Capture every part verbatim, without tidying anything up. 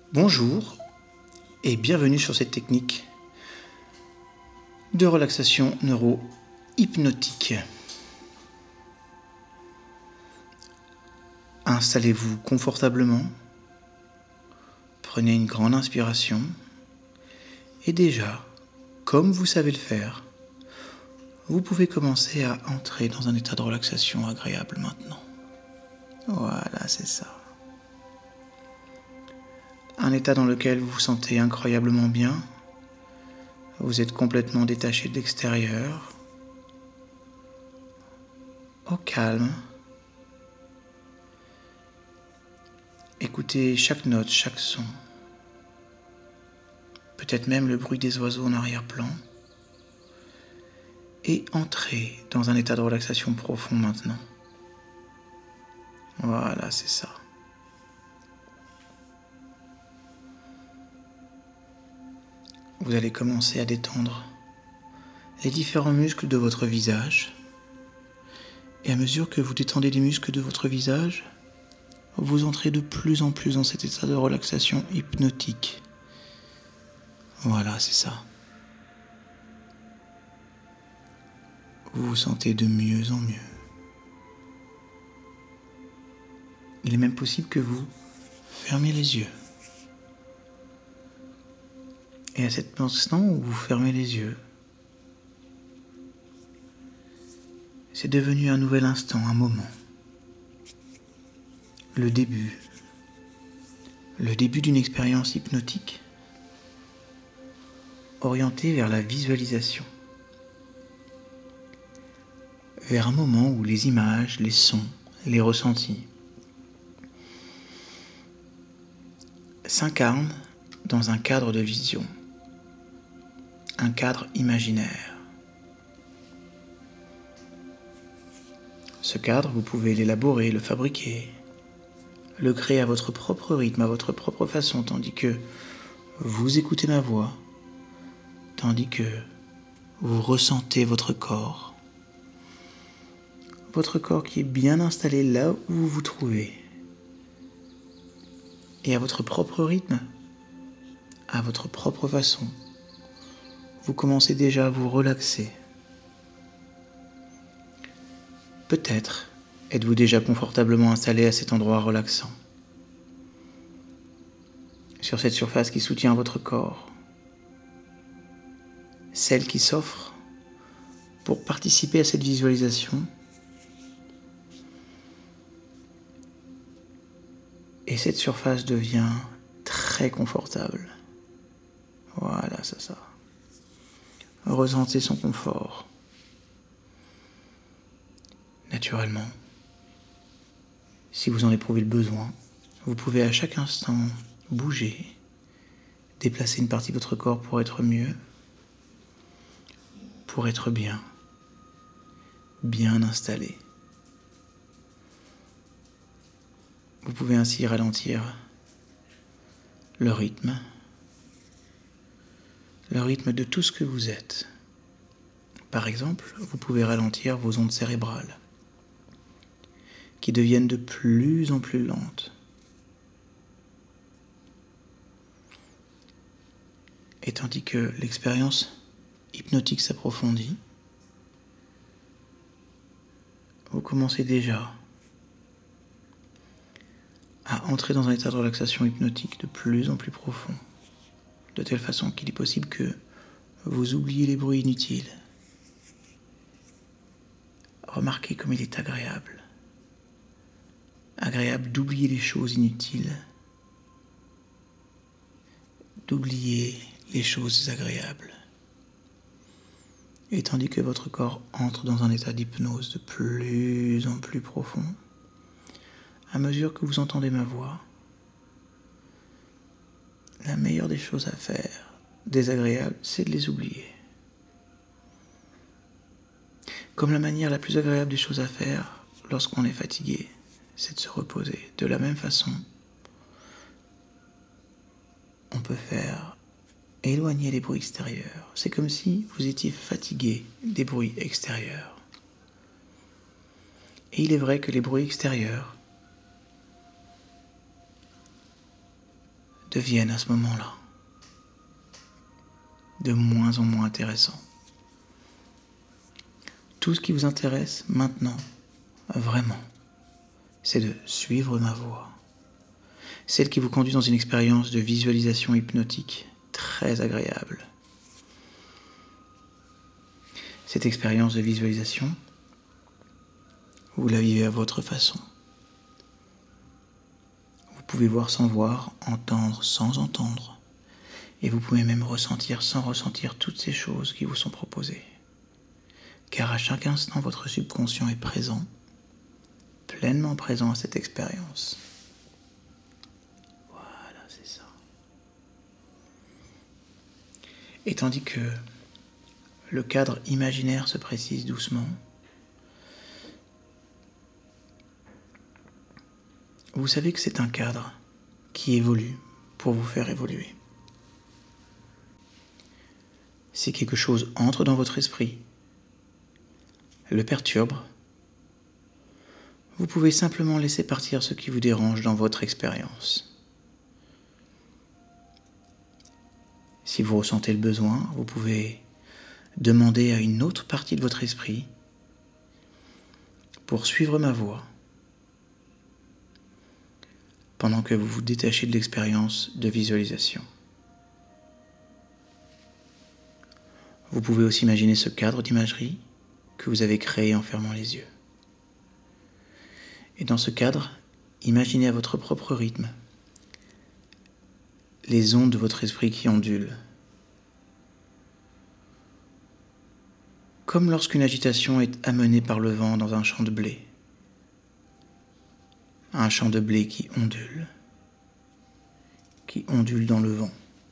Bonjour et bienvenue sur cette technique de relaxation neuro-hypnotique. Installez-vous confortablement, prenez une grande inspiration et déjà, comme vous savez le faire, vous pouvez commencer à entrer dans un état de relaxation agréable maintenant. Voilà, c'est ça. Un état dans lequel vous vous sentez incroyablement bien. Vous êtes complètement détaché de l'extérieur, au calme. Écoutez chaque note, chaque son. Peut-être même le bruit des oiseaux en arrière-plan. Et entrez dans un état de relaxation profond maintenant. Voilà, c'est ça. Vous allez commencer à détendre les différents muscles de votre visage. Et à mesure que vous détendez les muscles de votre visage, vous entrez de plus en plus dans cet état de relaxation hypnotique. Voilà, c'est ça. Vous vous sentez de mieux en mieux. Il est même possible que vous fermiez les yeux. Et à cet instant où vous fermez les yeux, c'est devenu un nouvel instant, un moment. Le début. Le début d'une expérience hypnotique orientée vers la visualisation. Vers un moment où les images, les sons, les ressentis s'incarnent dans un cadre de vision, un cadre imaginaire. Ce cadre, vous pouvez l'élaborer, le fabriquer, le créer à votre propre rythme, à votre propre façon, tandis que vous écoutez ma voix, tandis que vous ressentez votre corps, votre corps qui est bien installé là où vous vous trouvez, et à votre propre rythme, à votre propre façon, vous commencez déjà à vous relaxer. Peut-être êtes-vous déjà confortablement installé à cet endroit relaxant, sur cette surface qui soutient votre corps, celle qui s'offre pour participer à cette visualisation. Et cette surface devient très confortable. Voilà, c'est ça. Ressentez son confort. Naturellement, si vous en éprouvez le besoin, vous pouvez à chaque instant bouger, déplacer une partie de votre corps pour être mieux, pour être bien, bien installé. Vous pouvez ainsi ralentir le rythme, le rythme de tout ce que vous êtes. Par exemple, vous pouvez ralentir vos ondes cérébrales, qui deviennent de plus en plus lentes. Et tandis que l'expérience hypnotique s'approfondit, vous commencez déjà à entrer dans un état de relaxation hypnotique de plus en plus profond, de telle façon qu'il est possible que vous oubliez les bruits inutiles. Remarquez comme il est agréable. Agréable d'oublier les choses inutiles, d'oublier les choses agréables. Et tandis que votre corps entre dans un état d'hypnose de plus en plus profond, à mesure que vous entendez ma voix, la meilleure des choses à faire, désagréables, c'est de les oublier. Comme la manière la plus agréable des choses à faire lorsqu'on est fatigué, c'est de se reposer. De la même façon, on peut faire éloigner les bruits extérieurs. C'est comme si vous étiez fatigué des bruits extérieurs. Et il est vrai que les bruits extérieurs deviennent à ce moment-là de moins en moins intéressants. Tout ce qui vous intéresse maintenant, vraiment, c'est de suivre ma voix. Celle qui vous conduit dans une expérience de visualisation hypnotique très agréable. Cette expérience de visualisation, vous la vivez à votre façon. Vous pouvez voir sans voir, entendre sans entendre, et vous pouvez même ressentir sans ressentir toutes ces choses qui vous sont proposées. Car à chaque instant, votre subconscient est présent, pleinement présent à cette expérience. Voilà, c'est ça. Et tandis que le cadre imaginaire se précise doucement, vous savez que c'est un cadre qui évolue pour vous faire évoluer. Si quelque chose entre dans votre esprit, le perturbe, vous pouvez simplement laisser partir ce qui vous dérange dans votre expérience. Si vous ressentez le besoin, vous pouvez demander à une autre partie de votre esprit pour suivre ma voix pendant que vous vous détachez de l'expérience de visualisation. Vous pouvez aussi imaginer ce cadre d'imagerie que vous avez créé en fermant les yeux. Et dans ce cadre, imaginez à votre propre rythme les ondes de votre esprit qui ondulent. Comme lorsqu'une agitation est amenée par le vent dans un champ de blé. Un champ de blé qui ondule, qui ondule dans le vent.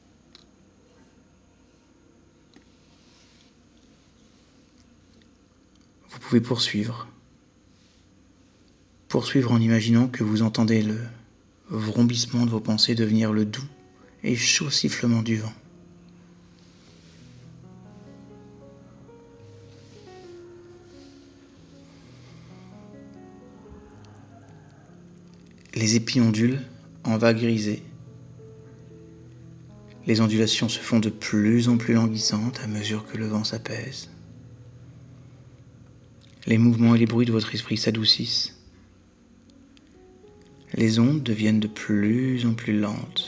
Vous pouvez poursuivre. Poursuivre en imaginant que vous entendez le vrombissement de vos pensées devenir le doux et chaud sifflement du vent. Les épis ondulent en vagues grisées. Les ondulations se font de plus en plus languissantes à mesure que le vent s'apaise. Les mouvements et les bruits de votre esprit s'adoucissent. Les ondes deviennent de plus en plus lentes.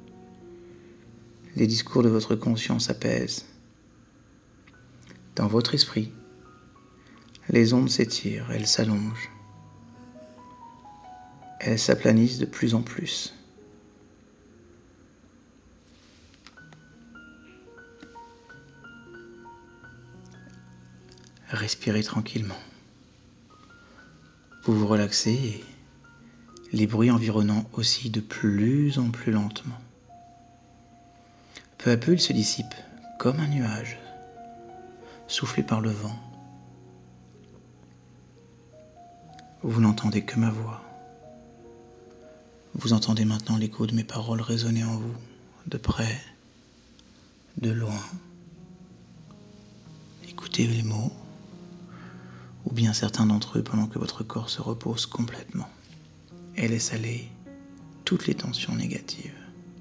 Les discours de votre conscience s'apaisent. Dans votre esprit, les ondes s'étirent, elles s'allongent. Elles s'aplanissent de plus en plus. Respirez tranquillement. Vous vous relaxez et les bruits environnants oscillent de plus en plus lentement. Peu à peu, ils se dissipent comme un nuage, soufflé par le vent. Vous n'entendez que ma voix. Vous entendez maintenant l'écho de mes paroles résonner en vous, de près, de loin. Écoutez les mots, ou bien certains d'entre eux pendant que votre corps se repose complètement et laisse aller toutes les tensions négatives.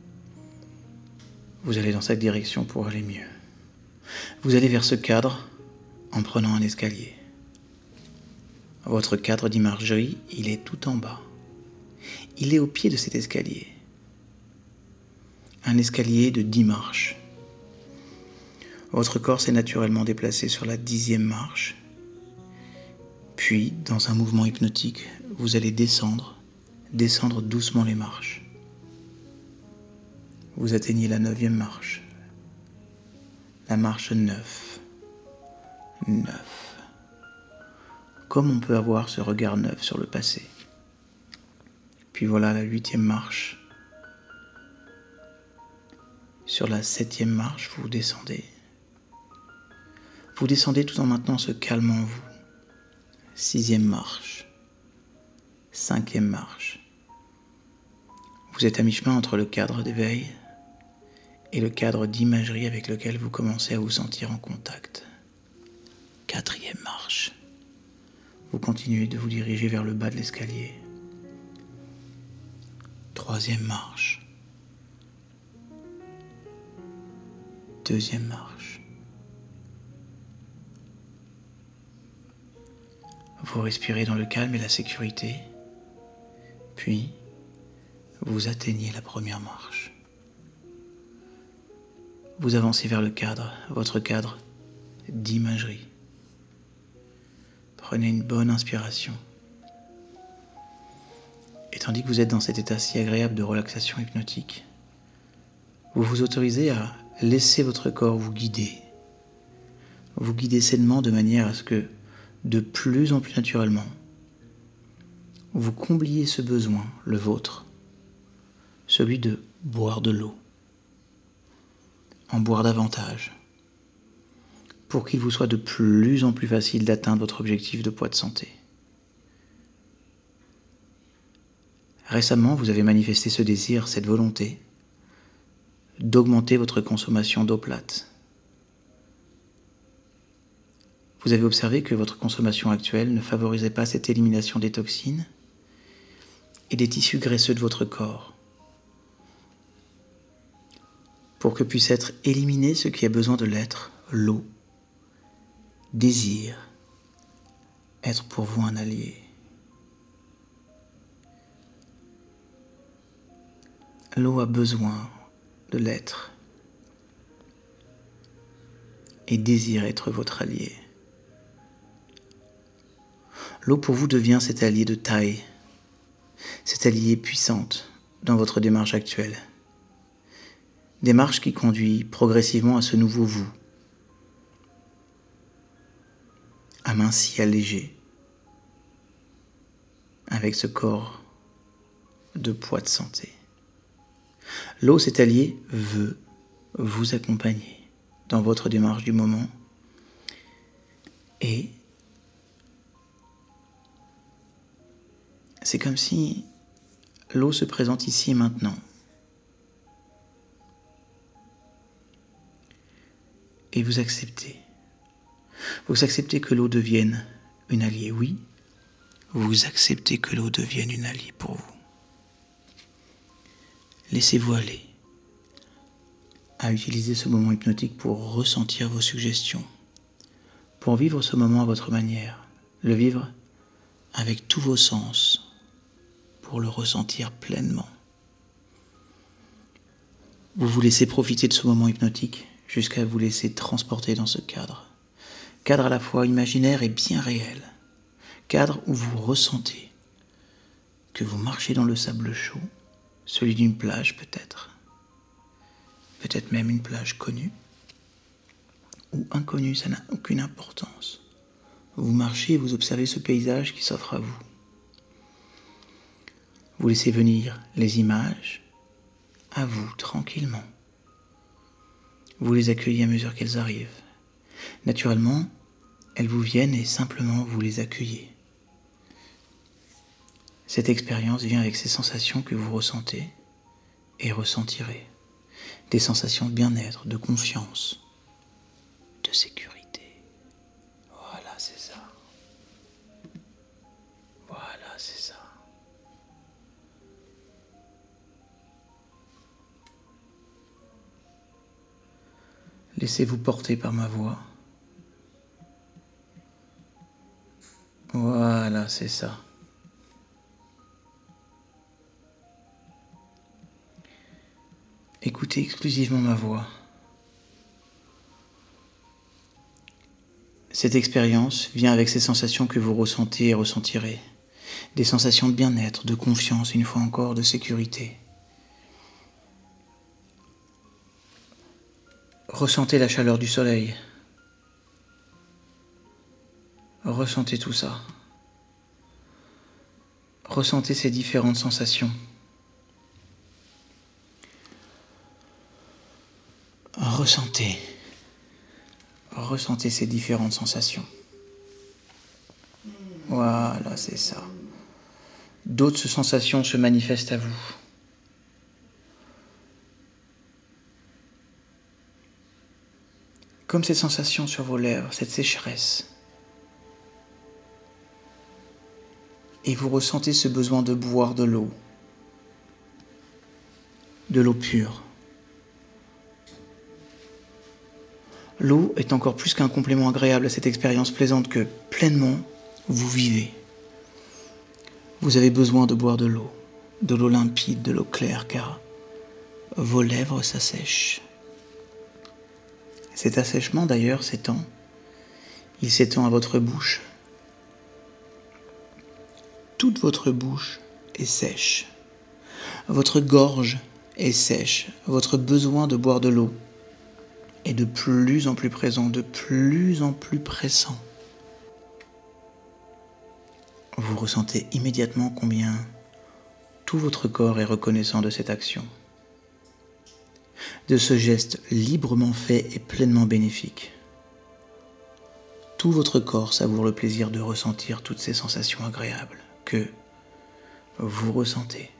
Vous allez dans cette direction pour aller mieux. Vous allez vers ce cadre en prenant un escalier. Votre cadre d'imagerie, il est tout en bas. Il est au pied de cet escalier. Un escalier de dix marches. Votre corps s'est naturellement déplacé sur la dixième marche. Puis, dans un mouvement hypnotique, vous allez descendre, descendre doucement les marches. Vous atteignez la neuvième marche. La marche neuf. Neuf. Comme on peut avoir ce regard neuf sur le passé. Puis voilà la huitième marche. Sur la septième marche, vous descendez. Vous descendez tout en maintenant ce calme en vous. Sixième marche. Cinquième marche. Vous êtes à mi-chemin entre le cadre d'éveil et le cadre d'imagerie avec lequel vous commencez à vous sentir en contact. Quatrième marche. Vous continuez de vous diriger vers le bas de l'escalier. Troisième marche. deuxième marche. Vous respirez dans le calme et la sécurité, puis vous atteignez la première marche. Vous avancez vers le cadre, votre cadre d'imagerie. Prenez une bonne inspiration. Et tandis que vous êtes dans cet état si agréable de relaxation hypnotique, vous vous autorisez à laisser votre corps vous guider. Vous guider sainement de manière à ce que, de plus en plus naturellement, vous combliez ce besoin, le vôtre, celui de boire de l'eau, en boire davantage, pour qu'il vous soit de plus en plus facile d'atteindre votre objectif de poids de santé. Récemment, vous avez manifesté ce désir, cette volonté, d'augmenter votre consommation d'eau plate. Vous avez observé que votre consommation actuelle ne favorisait pas cette élimination des toxines et des tissus graisseux de votre corps, pour que puisse être éliminé ce qui a besoin de l'être, l'eau. Désir être pour vous un allié. L'eau a besoin de l'être et désire être votre allié. L'eau pour vous devient cet allié de taille, cette alliée puissante dans votre démarche actuelle. Démarche qui conduit progressivement à ce nouveau vous, aminci, allégé, avec ce corps de poids de santé. L'eau, cet allié, veut vous accompagner dans votre démarche du moment et c'est comme si l'eau se présente ici et maintenant. Et vous acceptez. Vous acceptez que l'eau devienne une alliée, oui. Vous acceptez que l'eau devienne une alliée pour vous. Laissez-vous aller à utiliser ce moment hypnotique pour ressentir vos suggestions, pour vivre ce moment à votre manière, le vivre avec tous vos sens, pour le ressentir pleinement. Vous vous laissez profiter de ce moment hypnotique jusqu'à vous laisser transporter dans ce cadre. Cadre à la fois imaginaire et bien réel. Cadre où vous ressentez que vous marchez dans le sable chaud, celui d'une plage peut-être, peut-être même une plage connue ou inconnue, ça n'a aucune importance. Vous marchez et vous observez ce paysage qui s'offre à vous. Vous laissez venir les images à vous tranquillement. Vous les accueillez à mesure qu'elles arrivent. Naturellement, elles vous viennent et simplement vous les accueillez. Cette expérience vient avec ces sensations que vous ressentez et ressentirez. Des sensations de bien-être, de confiance, de sécurité. Voilà, c'est ça. Voilà, c'est ça. Laissez-vous porter par ma voix. Voilà, c'est ça. Écoutez exclusivement ma voix. Cette expérience vient avec ces sensations que vous ressentez et ressentirez. Des sensations de bien-être, de confiance, une fois encore, de sécurité. Ressentez la chaleur du soleil. Ressentez tout ça. Ressentez ces différentes sensations. Ressentez. Ressentez ces différentes sensations. Voilà, c'est ça. D'autres sensations se manifestent à vous. Comme cette sensation sur vos lèvres, cette sécheresse. Et vous ressentez ce besoin de boire de l'eau. De l'eau pure. L'eau est encore plus qu'un complément agréable à cette expérience plaisante que pleinement vous vivez. Vous avez besoin de boire de l'eau, de l'eau limpide, de l'eau claire, car vos lèvres s'assèchent. Cet assèchement d'ailleurs s'étend, il s'étend à votre bouche. Toute votre bouche est sèche. Votre gorge est sèche. Votre besoin de boire de l'eau est de plus en plus présent, de plus en plus pressant. Vous ressentez immédiatement combien tout votre corps est reconnaissant de cette action, de ce geste librement fait et pleinement bénéfique. Tout votre corps savoure le plaisir de ressentir toutes ces sensations agréables que vous ressentez.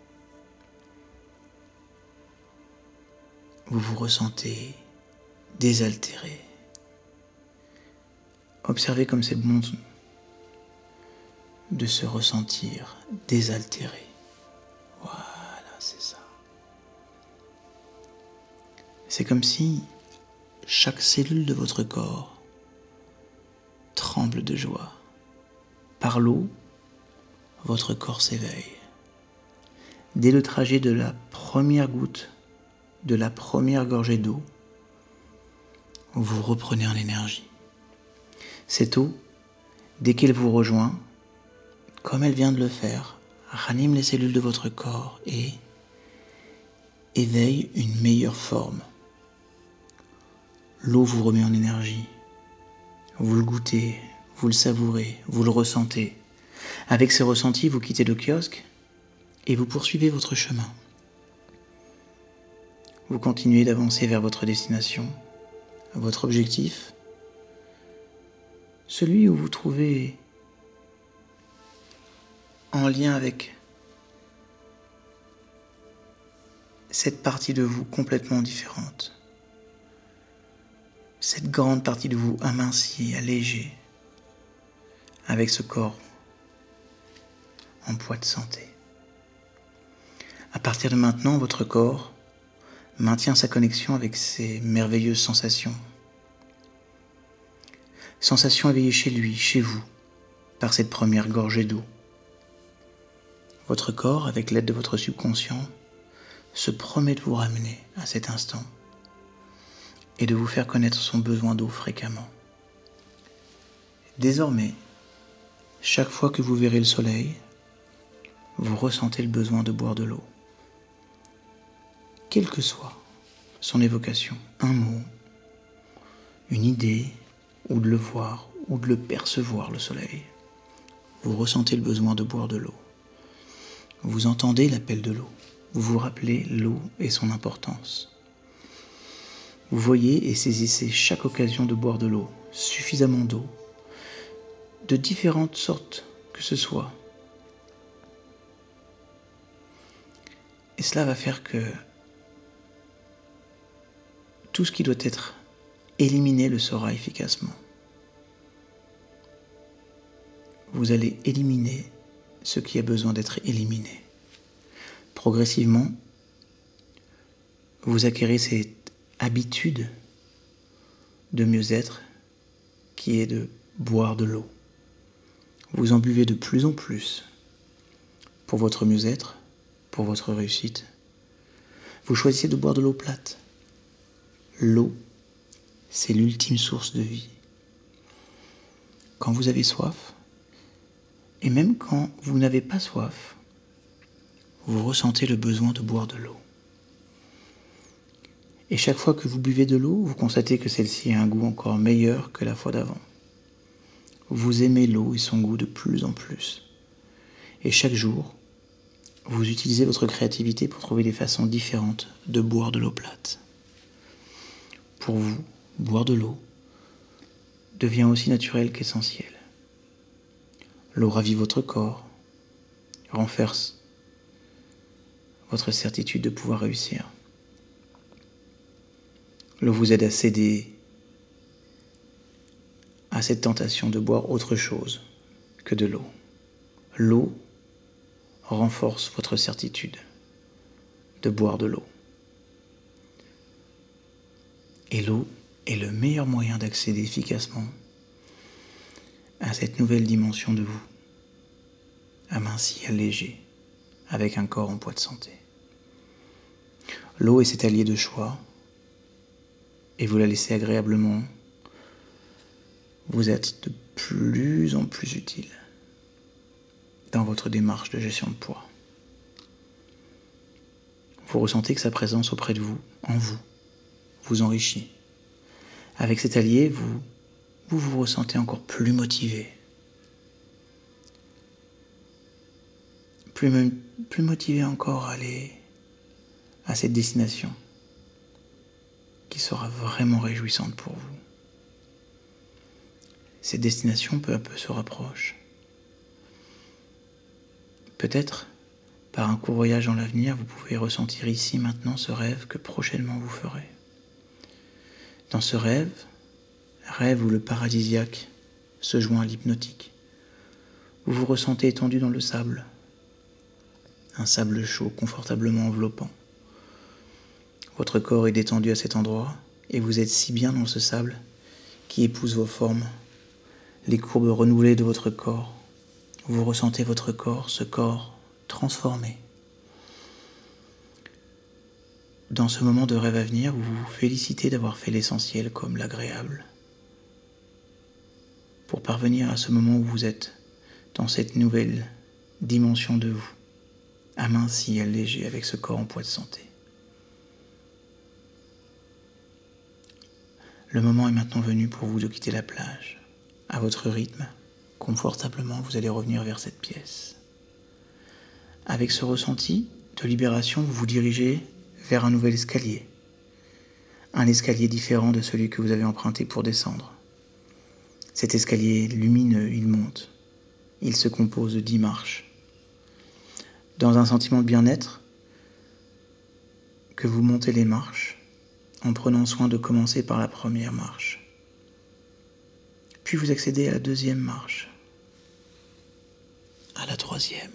Vous vous ressentez désaltéré. Observez comme c'est bon de se ressentir désaltéré. Voilà, c'est ça. C'est comme si chaque cellule de votre corps tremble de joie. Par l'eau, votre corps s'éveille. Dès le trajet de la première goutte, de la première gorgée d'eau, vous reprenez en énergie. Cette eau, dès qu'elle vous rejoint, comme elle vient de le faire, ranime les cellules de votre corps et éveille une meilleure forme. L'eau vous remet en énergie. Vous le goûtez, vous le savourez, vous le ressentez. Avec ce ressenti, vous quittez le kiosque et vous poursuivez votre chemin. Vous continuez d'avancer vers votre destination, votre objectif, celui où vous trouvez en lien avec cette partie de vous complètement différente, cette grande partie de vous amincie, allégée, avec ce corps en poids de santé. À partir de maintenant, votre corps maintient sa connexion avec ces merveilleuses sensations. Sensations éveillées chez lui, chez vous, par cette première gorgée d'eau. Votre corps, avec l'aide de votre subconscient, se promet de vous ramener à cet instant et de vous faire connaître son besoin d'eau fréquemment. Désormais, chaque fois que vous verrez le soleil, vous ressentez le besoin de boire de l'eau. Quelle que soit son évocation, un mot, une idée, ou de le voir, ou de le percevoir, le soleil, vous ressentez le besoin de boire de l'eau. Vous entendez l'appel de l'eau. Vous vous rappelez l'eau et son importance. Vous voyez et saisissez chaque occasion de boire de l'eau, suffisamment d'eau, de différentes sortes que ce soit. Et cela va faire que tout ce qui doit être éliminé le sera efficacement. Vous allez éliminer ce qui a besoin d'être éliminé. Progressivement, vous acquérez cette habitude de mieux-être qui est de boire de l'eau. Vous en buvez de plus en plus pour votre mieux-être, pour votre réussite. Vous choisissez de boire de l'eau plate. L'eau, c'est l'ultime source de vie. Quand vous avez soif, et même quand vous n'avez pas soif, vous ressentez le besoin de boire de l'eau. Et chaque fois que vous buvez de l'eau, vous constatez que celle-ci a un goût encore meilleur que la fois d'avant. Vous aimez l'eau et son goût de plus en plus. Et chaque jour, vous utilisez votre créativité pour trouver des façons différentes de boire de l'eau plate. Pour vous, boire de l'eau devient aussi naturel qu'essentiel. L'eau ravit votre corps, renforce votre certitude de pouvoir réussir. L'eau vous aide à céder à cette tentation de boire autre chose que de l'eau. L'eau renforce votre certitude de boire de l'eau. Et l'eau est le meilleur moyen d'accéder efficacement à cette nouvelle dimension de vous, aminci, allégé, avec un corps en poids de santé. L'eau est cet allié de choix, et vous la laissez agréablement. Vous êtes de plus en plus utile dans votre démarche de gestion de poids. Vous ressentez que sa présence auprès de vous, en vous, vous enrichit. Avec cet allié, vous vous, vous ressentez encore plus motivé. Plus, plus motivé encore à aller à cette destination qui sera vraiment réjouissante pour vous. Cette destination peu à peu se rapproche. Peut-être, par un court voyage dans l'avenir, vous pouvez ressentir ici maintenant ce rêve que prochainement vous ferez. Dans ce rêve, rêve où le paradisiaque se joint à l'hypnotique, vous vous ressentez étendu dans le sable, un sable chaud confortablement enveloppant. Votre corps est détendu à cet endroit et vous êtes si bien dans ce sable qui épouse vos formes, les courbes renouvelées de votre corps. Vous ressentez votre corps, ce corps transformé. Dans ce moment de rêve à venir, vous vous félicitez d'avoir fait l'essentiel comme l'agréable pour parvenir à ce moment où vous êtes dans cette nouvelle dimension de vous, aminci, allégé avec ce corps en poids de santé. Le moment est maintenant venu pour vous de quitter la plage. À votre rythme, confortablement, vous allez revenir vers cette pièce. Avec ce ressenti de libération, vous vous dirigez vers un nouvel escalier. Un escalier différent de celui que vous avez emprunté pour descendre. Cet escalier lumineux, il monte. Il se compose de dix marches. Dans un sentiment de bien-être, que vous montez les marches, en prenant soin de commencer par la première marche. Puis vous accédez à la deuxième marche, à la troisième.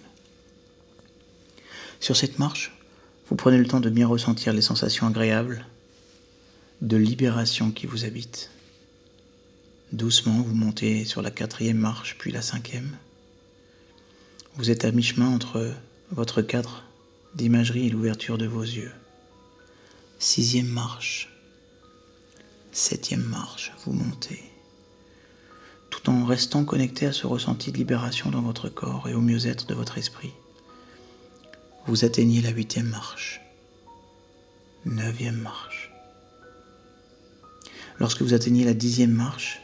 Sur cette marche, vous prenez le temps de bien ressentir les sensations agréables de libération qui vous habitent. Doucement, vous montez sur la quatrième marche, puis la cinquième. Vous êtes à mi-chemin entre votre cadre d'imagerie et l'ouverture de vos yeux. Sixième marche, septième marche, vous montez, tout en restant connecté à ce ressenti de libération dans votre corps et au mieux-être de votre esprit. Vous atteignez la huitième marche, neuvième marche. Lorsque vous atteignez la dixième marche,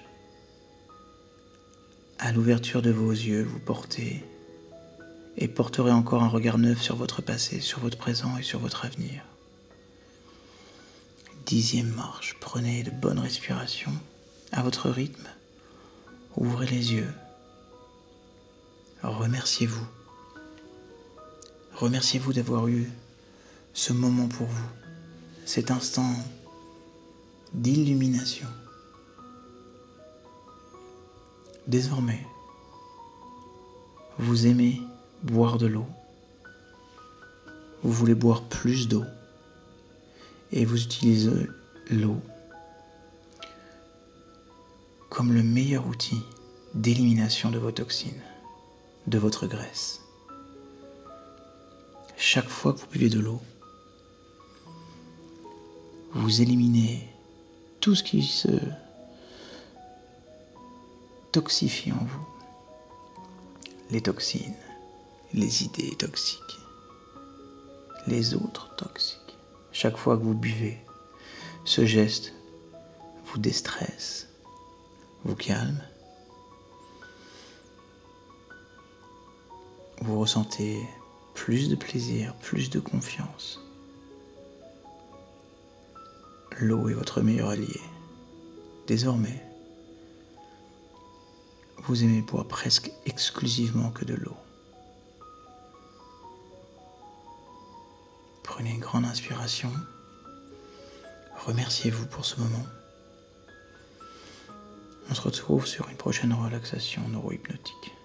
à l'ouverture de vos yeux, vous portez et porterez encore un regard neuf sur votre passé, sur votre présent et sur votre avenir. Dixième marche, prenez de bonnes respirations à votre rythme, ouvrez les yeux, remerciez-vous. Remerciez-vous d'avoir eu ce moment pour vous, cet instant d'illumination. Désormais, vous aimez boire de l'eau, vous voulez boire plus d'eau, et vous utilisez l'eau comme le meilleur outil d'élimination de vos toxines, de votre graisse. Chaque fois que vous buvez de l'eau, vous éliminez tout ce qui se toxifie en vous. Les toxines, les idées toxiques, les autres toxiques. Chaque fois que vous buvez, ce geste vous déstresse, vous calme. Vous ressentez plus de plaisir, plus de confiance. L'eau est votre meilleur allié. Désormais, vous aimez boire presque exclusivement que de l'eau. Prenez une grande inspiration. Remerciez-vous pour ce moment. On se retrouve sur une prochaine relaxation neurohypnotique.